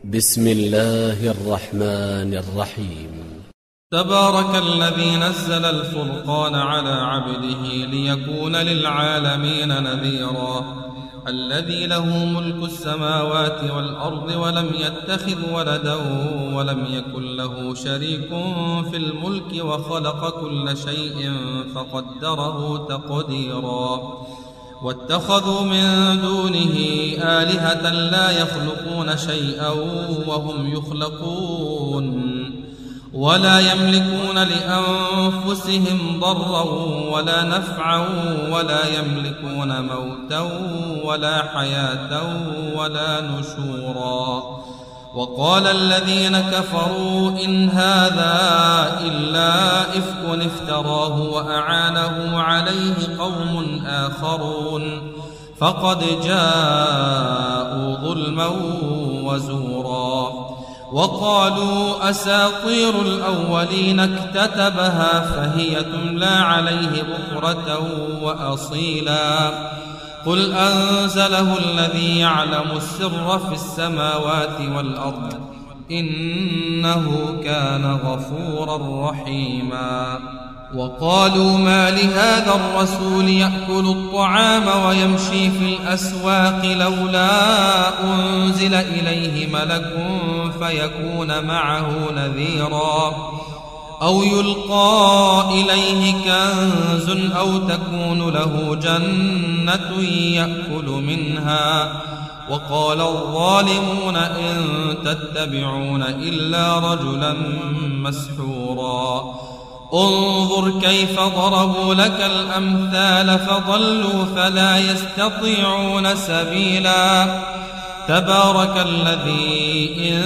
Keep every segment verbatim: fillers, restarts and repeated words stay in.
بسم الله الرحمن الرحيم. تبارك الذي نزل الفرقان على عبده ليكون للعالمين نذيرا. الذي له ملك السماوات والأرض ولم يتخذ ولدا ولم يكن له شريك في الملك وخلق كل شيء فقدره تقديرا. واتخذوا من دونه آلهة لا يخلقون شيئا وهم يخلقون ولا يملكون لأنفسهم ضرا ولا نفعا ولا يملكون موتا ولا حياة ولا نشورا. وقال الذين كفروا إن هذا إلا إفك افتراه وأعانه عليه قوم آخرون فقد جاءوا ظلما وزورا. وقالوا أساطير الأولين اكتتبها فهي تملى عليه بكرة وأصيلا. قل أنزله الذي يعلم السر في السماوات والأرض إنه كان غفورا رحيما. وقالوا ما لهذا الرسول يأكل الطعام ويمشي في الأسواق لولا أنزل إليه ملك فيكون معه نذيرا أو يلقى إليه كنز أو تكون له جنة يأكل منها. وقال الظالمون إن تتبعون إلا رجلا مسحورا. انظر كيف ضربوا لك الأمثال فضلوا فلا يستطيعون سبيلا. تبارك الذي إن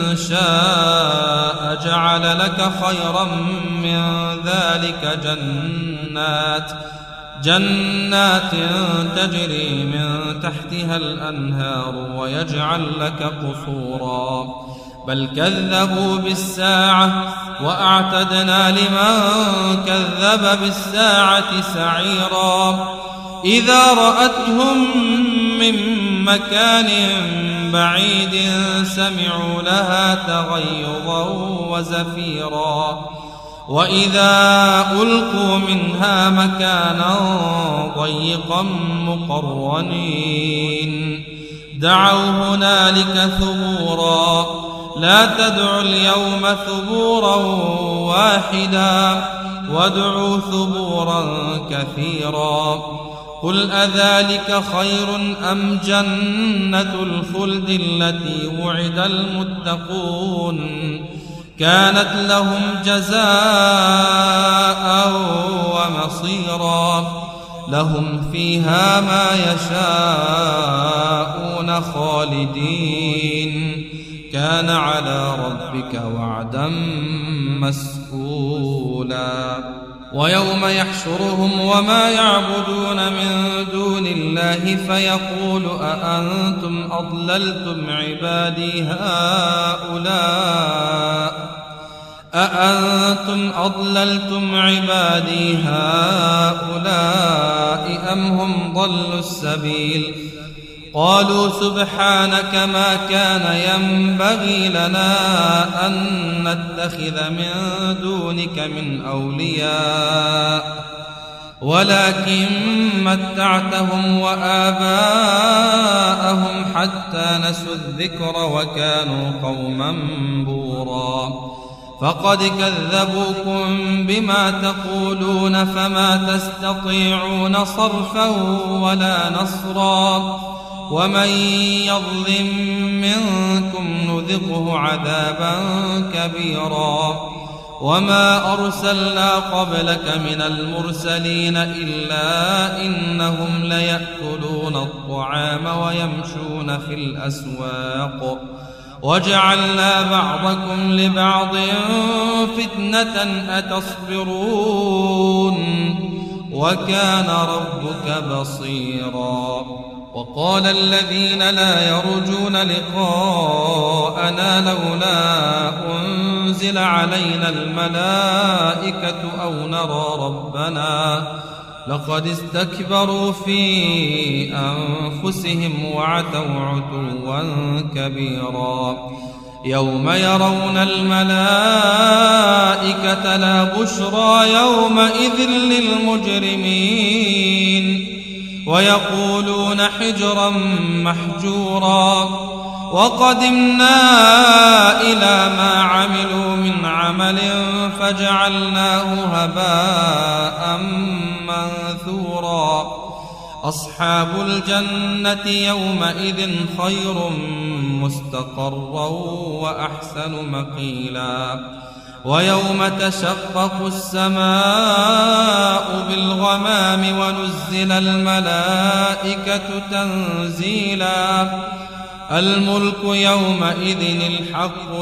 شاء جعل لك خيرا من ذلك جنات جنات تجري من تحتها الأنهار ويجعل لك قصورا. بل كذبوا بالساعة وأعتدنا لمن كذب بالساعة سعيرا. إذا رأتهم من مكان بعيد سمعوا لها تغيظا وزفيرا. وإذا ألقوا منها مكانا ضيقا مقرنين دعوا هنالك ثبورا. لا تدعوا اليوم ثبورا واحدا وادعوا ثبورا كثيرا. قل أذلك خير أم جنة الخلد التي وعد المتقون كانت لهم جزاء ومصيرا. لهم فيها ما يشاءون خالدين كان على ربك وعدا مسئولا. ويوم يحشرهم وما يعبدون من دون الله فيقول أأنتم أضللتم عبادي هؤلاء أأنتم أضللتم عبادي هؤلاء أم هم ضلوا السبيل. قالوا سبحانك ما كان ينبغي لنا أن نتخذ من دونك من أولياء ولكن متعتهم وآباءهم حتى نسوا الذكر وكانوا قوما بورا. فقد كذبوكم بما تقولون فما تستطيعون صرفا ولا نصرا. ومن يظلم منكم نذقه عذابا كبيرا. وما أرسلنا قبلك من المرسلين إلا إنهم ليأكلون الطعام ويمشون في الأسواق وجعلنا بعضكم لبعض فتنة أتصبرون وكان ربك بصيرا. وقال الذين لا يرجون لقاءنا لولا أنزل علينا الملائكة أو نرى ربنا لقد استكبروا في أنفسهم وعتوا عتوا كبيرا يوم يرون الملائكة لا بشرى يومئذ للمجرمين ويقولون حجرا محجورا وقدمنا إلى ما عملوا من عمل فجعلناه هباء منثورا أصحاب الجنة يومئذ خير مستقرا وأحسن مقيلا ويوم تشقق السماء بالغمام ونزل الملائكة تنزيلا الملك يومئذ الحق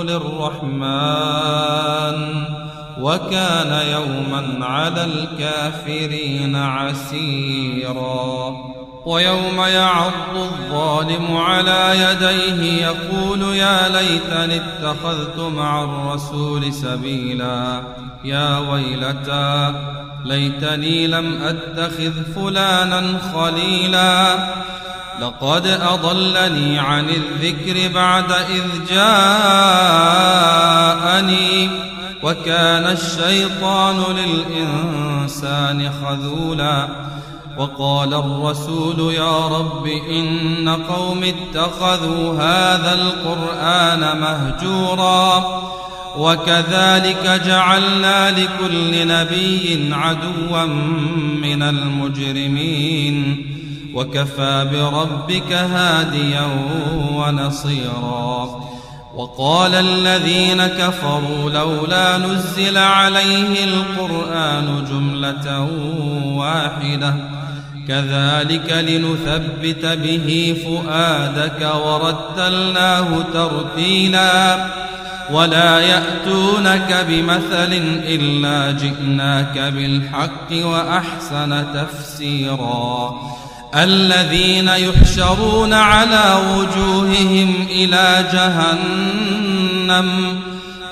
للرحمن وكان يوما على الكافرين عسيرا ويوم يعض الظالم على يديه يقول يا ليتني اتخذت مع الرسول سبيلا يا ويلتى ليتني لم أتخذ فلانا خليلا لقد أضلني عن الذكر بعد إذ جاءني وكان الشيطان للإنسان خذولا وقال الرسول يا رب إن قوم اتخذوا هذا القرآن مهجورا وكذلك جعلنا لكل نبي عدوا من المجرمين وكفى بربك هاديا ونصيرا وقال الذين كفروا لولا نزل عليه القرآن جملة واحدة كذلك لنثبت به فؤادك ورتلناه ترتيلا ولا يأتونك بمثل إلا جئناك بالحق وأحسن تفسيرا الذين يحشرون على وجوههم إلى جهنم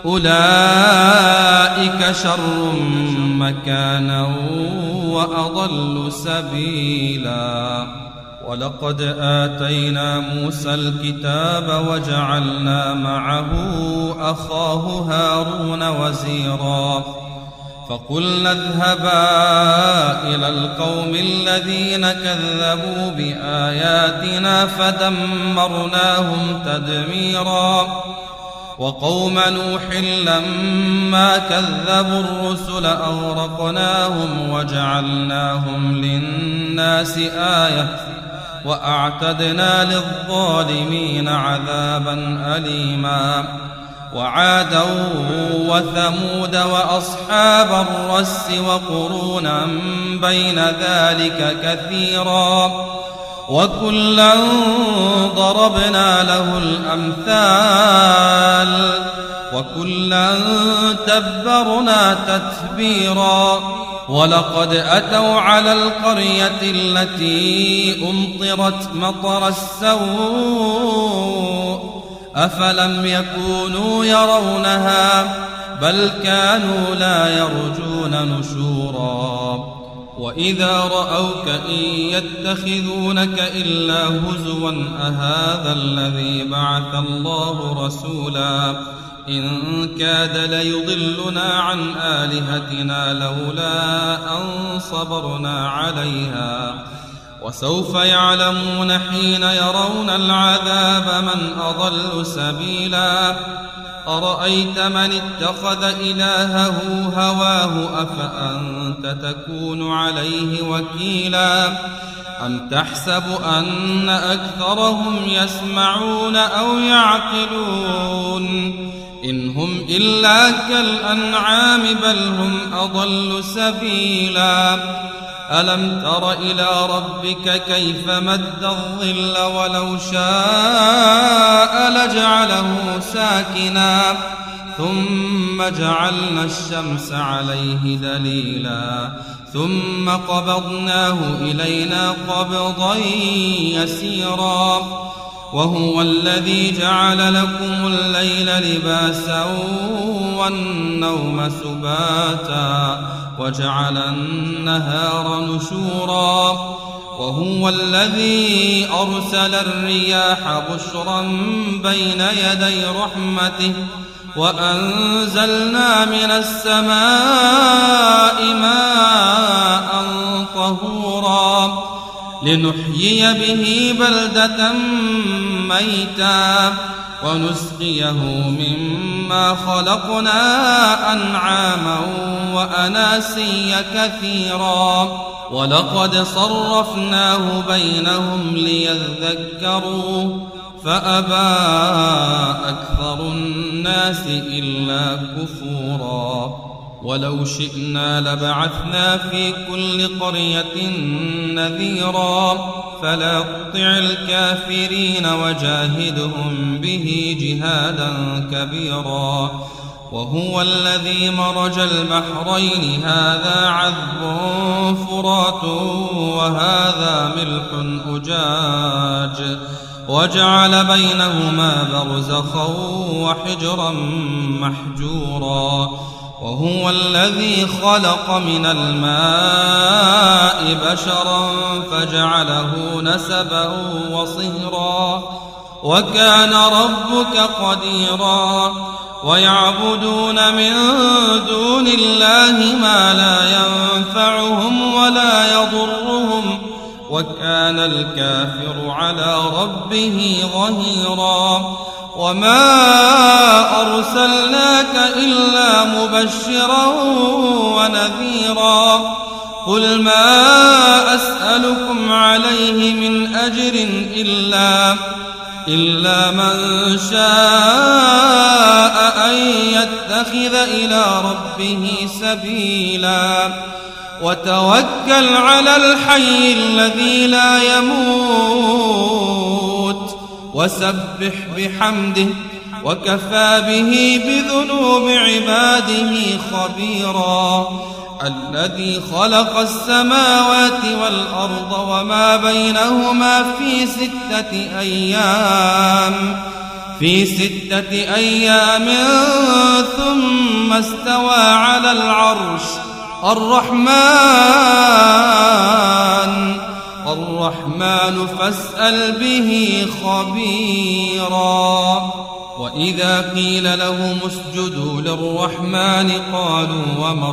أولئك شر مكانا وأضل سبيلا ولقد آتينا موسى الكتاب وجعلنا معه أخاه هارون وزيرا فقلنا اذهبا إلى القوم الذين كذبوا بآياتنا فدمرناهم تدميرا وقوم نوح لما كذبوا الرسل أغرقناهم وجعلناهم للناس آية وأعتدنا للظالمين عذابا أليما وعادا وثمود وأصحاب الرس وقرونا بين ذلك كثيرا وكلا ضربنا له الأمثال وكلا تبرنا تتبيرا ولقد أتوا على القرية التي أمطرت مطر السوء أفلم يكونوا يرونها بل كانوا لا يرجون نشورا وإذا رأوك إن يتخذونك إلا هزوا أهذا الذي بعث الله رسولا إن كاد ليضلنا عن آلهتنا لولا أن صبرنا عليها وسوف يعلمون حين يرون العذاب من أضل سبيلا أرأيت من اتخذ إلهه هواه أفأنت تكون عليه وكيلا أم تحسب أن أكثرهم يسمعون أو يعقلون إن هم إلا كالأنعام بل هم أضل سبيلا ألم تر إلى ربك كيف مد الظل ولو شاء لجعله ساكنا ثم جعلنا الشمس عليه دليلا ثم قبضناه إلينا قبضا يسيرا وهو الذي جعل لكم الليل لباسا والنوم سباتا وجعل النهار نشورا وهو الذي أرسل الرياح بشرا بين يدي رحمته وأنزلنا من السماء ماء طهورا لنحيي به بلدة ميتا ونسقيه مما خلقنا أنعاما وأناسيا كثيرا ولقد صرفناه بينهم ليذكروا فأبى أكثر الناس إلا كفورا ولو شئنا لبعثنا في كل قرية نذيرا فلا تطع الكافرين وجاهدهم به جهادا كبيرا وهو الذي مرج البحرين هذا عذب فرات وهذا ملح أجاج وجعل بينهما برزخا وحجرا محجورا وهو الذي خلق من الماء بشرا فجعله نسبا وصهرا وكان ربك قديرا ويعبدون من دون الله ما لا ينفعهم ولا يضرهم وكان الكافر على ربه ظهيرا وما أرسلناك إلا مبشرا ونذيرا قل ما أسألكم عليه من أجر إلا إلا من شاء أن يتخذ إلى ربه سبيلا وتوكل على الحي الذي لا يموت وسبح بحمده وكفى به بذنوب عباده خبيرا الذي خلق السماوات والأرض وما بينهما في ستة أيام في ستة أيام ثم استوى على العرش الرحمن الرحمن فاسأل به خبيرا وإذا قيل لهم اسجدوا للرحمن قالوا وما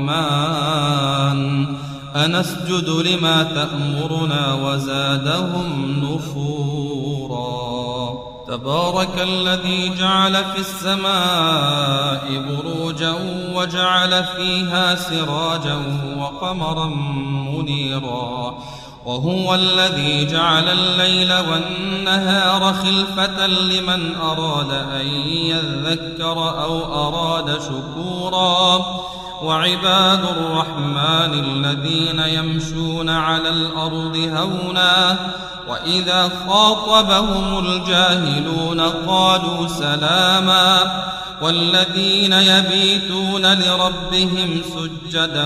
الرحمن أنسجد لما تأمرنا وزادهم نفورا تبارك الذي جعل في السماء بروجا وجعل فيها سراجا وقمرا منيرا وهو الذي جعل الليل والنهار خلفة لمن أراد أن يذكر أو أراد شكورا وعباد الرحمن الذين يمشون على الأرض هونا وإذا خاطبهم الجاهلون قالوا سلاما والذين يبيتون لربهم سجدا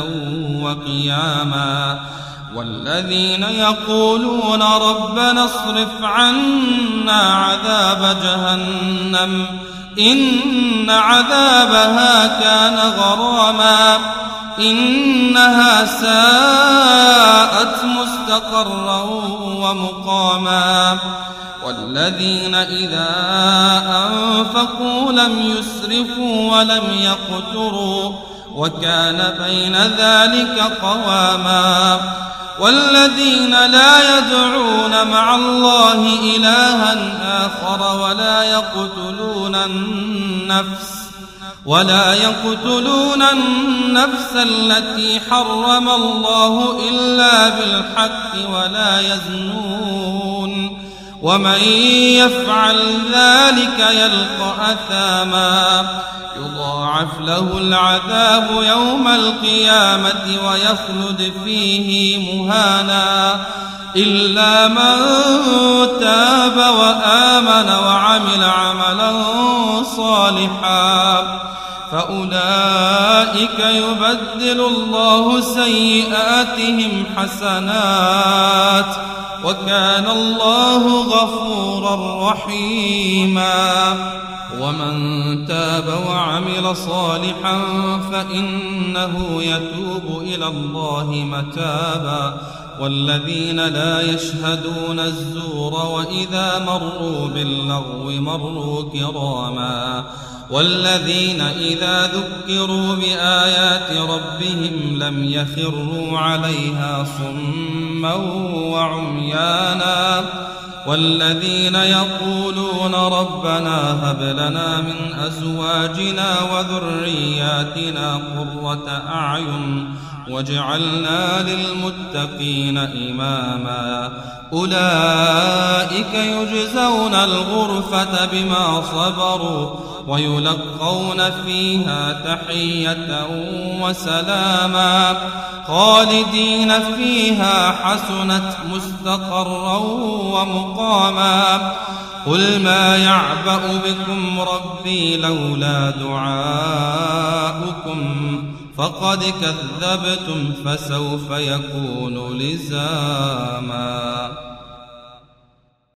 وقياما والذين يقولون ربنا اصرف عنا عذاب جهنم إن عذابها كان غراما إنها ساءت مستقرا ومقاما والذين إذا أنفقوا لم يسرفوا ولم يقتروا وكان بين ذلك قواما والذين لا يدعون مع الله إلها آخر ولا يقتلون النفس ولا يقتلون النفس التي حرم الله إلا بالحق ولا يزنون ومن يفعل ذلك يلقى أثاما يضاعف له العذاب يوم القيامة ويخلد فيه مهانا إلا من تاب وآمن وعمل عملا صالحا فأولئك يبدل الله سيئاتهم حسنات وكان الله غفورا رحيما. ومن تاب وعمل صالحا فإنه يتوب إلى الله متابا والذين لا يشهدون الزور وإذا مروا باللغو مروا كراما والذين إذا ذكروا بآيات ربهم لم يخروا عليها صما وعميانا والذين يقولون ربنا هب لنا من أزواجنا وذرياتنا قرة أعين واجعلنا للمتقين إماما أولئك يجزون الغرفة بما صبروا ويلقون فيها تحية وسلاما خالدين فيها حسنت مستقرا ومقاما قل ما يعبأ بكم ربي لولا دعاؤكم فقد كذبتم فسوف يكون لزاما.